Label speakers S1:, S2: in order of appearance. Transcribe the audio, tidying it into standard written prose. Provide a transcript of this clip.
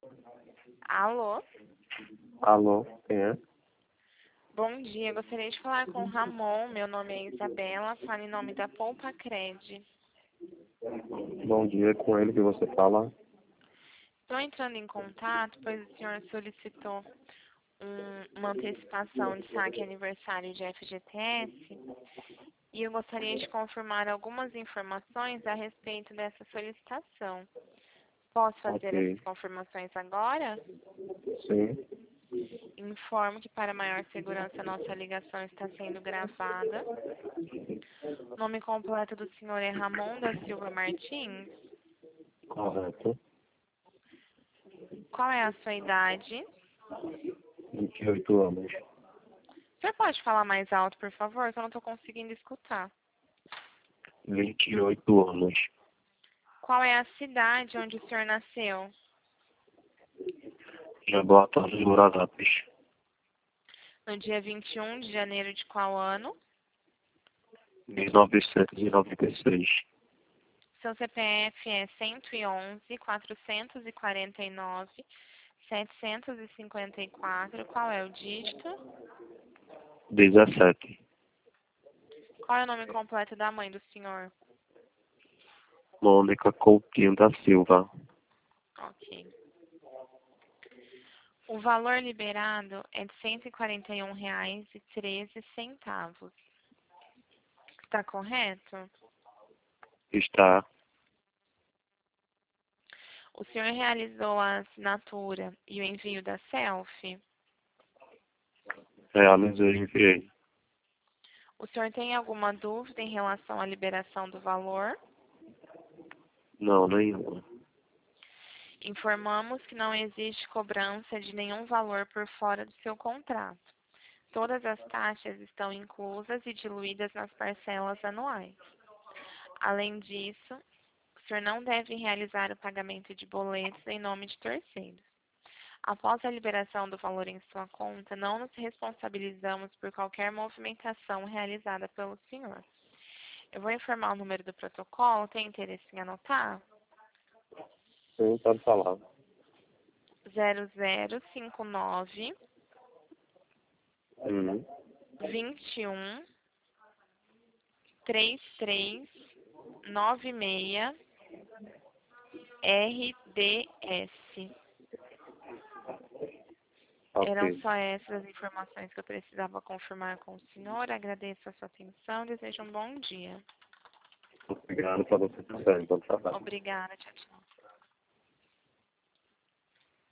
S1: Alô?
S2: Alô, quem é?
S1: Bom dia, gostaria de falar com o Ramon. Meu nome é Isabela, falo em nome da Poupa Cred.
S2: Bom dia, é com ele que você fala.
S1: Estou entrando em contato, pois o senhor solicitou uma antecipação de saque aniversário de FGTS e eu gostaria de confirmar algumas informações a respeito dessa solicitação. Posso fazer essas
S2: Ok,
S1: confirmações agora?
S2: sim,
S1: Informo que para maior segurança nossa ligação está sendo gravada. O nome completo do senhor é Ramon da Silva Martins.
S2: correto.
S1: Qual é a sua idade?
S2: 28 anos.
S1: Você pode falar mais alto, por favor? Que eu não estou conseguindo escutar.
S2: 28 anos.
S1: Qual é a cidade onde o senhor nasceu?
S2: Jaboatão dos Guararapes.
S1: No dia 21 de janeiro de qual ano?
S2: 1996.
S1: Seu CPF é 111-449-754. Qual é o dígito?
S2: 17.
S1: Qual é o nome completo da mãe do senhor?
S2: Mônica Coutinho da Silva.
S1: Ok. O valor liberado é de R$ 141,13. Está correto?
S2: Está.
S1: O senhor realizou a assinatura e o envio da selfie?
S2: Realizei e enviei.
S1: O senhor tem alguma dúvida em relação à liberação do valor?
S2: Não, nenhuma.
S1: Informamos que não existe cobrança de nenhum valor por fora do seu contrato. Todas as taxas estão inclusas e diluídas nas parcelas anuais. Além disso, o senhor não deve realizar o pagamento de boletos em nome de terceiros. Após a liberação do valor em sua conta, não nos responsabilizamos por qualquer movimentação realizada pelo senhor. Eu vou informar o número do protocolo. Tem interesse em anotar?
S2: Sim, pode falar.
S1: 0059
S2: Hum.
S1: 21 33 96 RDS. Eram
S2: Ok.
S1: só essas as informações que eu precisava confirmar com o senhor. Agradeço a sua atenção. Desejo um bom dia.
S2: Obrigado para você também. Bom trabalho.
S1: Obrigada. Tchau, tchau.